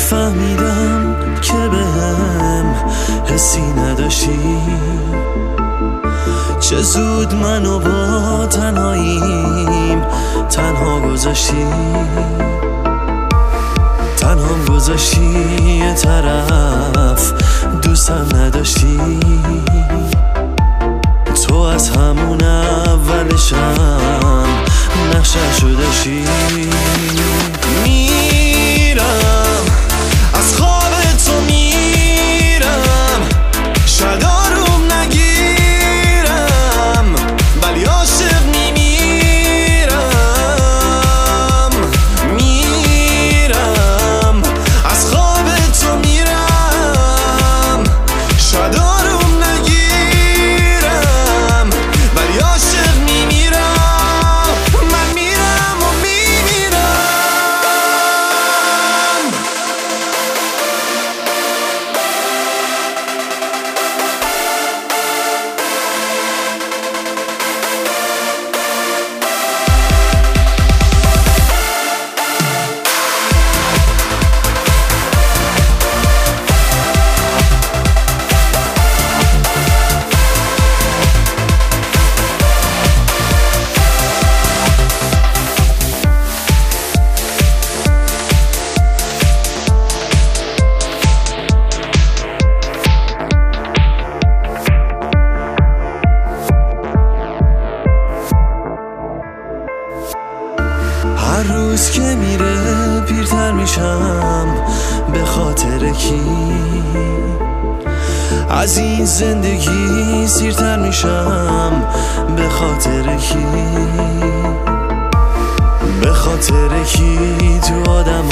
فهمیدم که بهم حسی نداشتی، چه زود منو با تنهاییم تنها گذاشتی، تنهام گذاشتی یه طرف دوستم نداشتی. تو از همون اولشم نقشه‌شو داشتی. میرم از خواب تو میرم، شاید آروم نگیرم ولی عاشق میمیرم. میرم از خواب تو میرم، شاید آروم نگیرم ولی عاشق میمیرم. من میرم و میمیرم. هر روز که میره پیرتر میشم به خاطر کی، از این زندگی سیرتر میشم به خاطر کی، به خاطر کی تو آدم